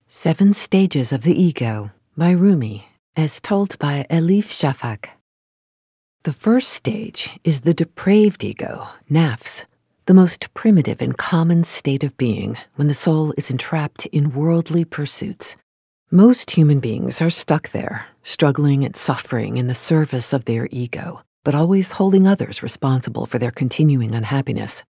Seven Stages of the Ego by Rumi, as told by Elif Shafak. The first stage is the depraved ego, nafs, the most primitive and common state of being when the soul is entrapped in worldly pursuits. Most human beings are stuck there, struggling and suffering in the service of their ego, but always holding others responsible for their continuing unhappiness.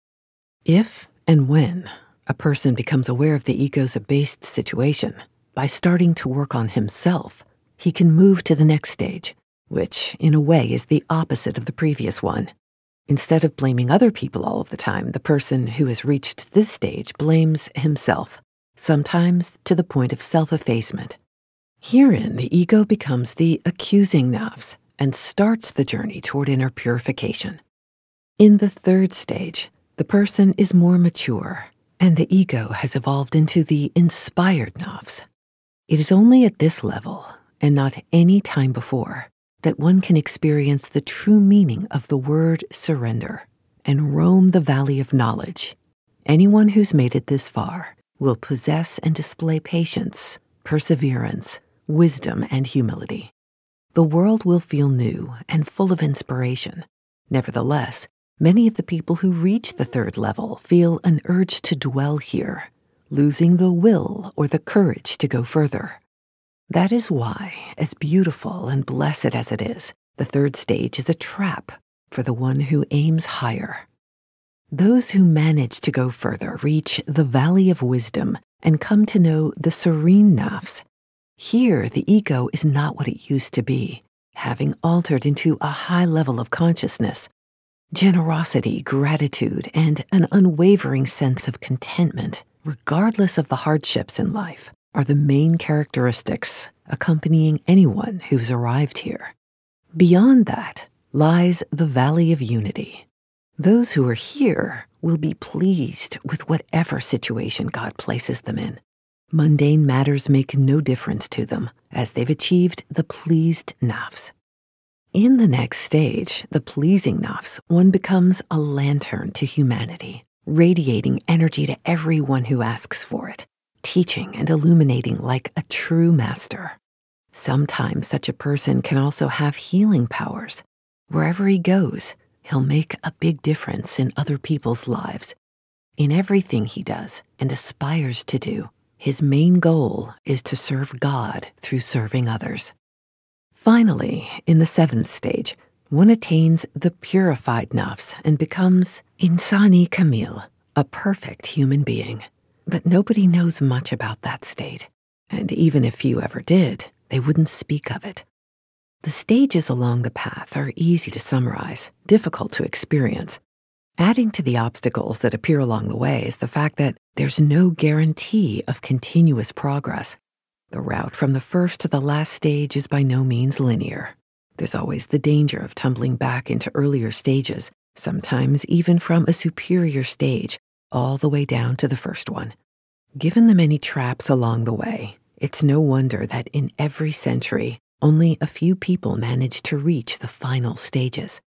If and when a person becomes aware of the ego's abased situation, by starting to work on himself, he can move to the next stage, which, in a way, is the opposite of the previous one. Instead of blaming other people all of the time, the person who has reached this stage blames himself, sometimes to the point of self-effacement. Herein, the ego becomes the accusing nafs and starts the journey toward inner purification. In the third stage, the person is more mature, and the ego has evolved into the inspired nafs. It is only at this level, and not any time before, that one can experience the true meaning of the word surrender and roam the valley of knowledge. Anyone who's made it this far will possess and display patience, perseverance, wisdom, and humility. The world will feel new and full of inspiration. Nevertheless, many of the people who reach the third level feel an urge to dwell here, losing the will or the courage to go further. That is why, as beautiful and blessed as it is, the third stage is a trap for the one who aims higher. Those who manage to go further reach the valley of wisdom and come to know the serene nafs. Here, the ego is not what it used to be, having altered into a high level of consciousness. Generosity, gratitude, and an unwavering sense of contentment, regardless of the hardships in life, are the main characteristics accompanying anyone who's arrived here. Beyond that lies the Valley of Unity. Those who are here will be pleased with whatever situation God places them in. Mundane matters make no difference to them, as they've achieved the pleased nafs. In the next stage, the pleasing nafs, one becomes a lantern to humanity, radiating energy to everyone who asks for it, teaching and illuminating like a true master. Sometimes such a person can also have healing powers. Wherever he goes, he'll make a big difference in other people's lives. In everything he does and aspires to do, his main goal is to serve God through serving others. Finally, in the seventh stage, one attains the purified nafs and becomes Insani Kamil, a perfect human being. But nobody knows much about that state, and even if few ever did, they wouldn't speak of it. The stages along the path are easy to summarize, difficult to experience. Adding to the obstacles that appear along the way is the fact that there's no guarantee of continuous progress. The route from the first to the last stage is by no means linear. There's always the danger of tumbling back into earlier stages, sometimes even from a superior stage, all the way down to the first one. Given the many traps along the way, it's no wonder that in every century, only a few people manage to reach the final stages.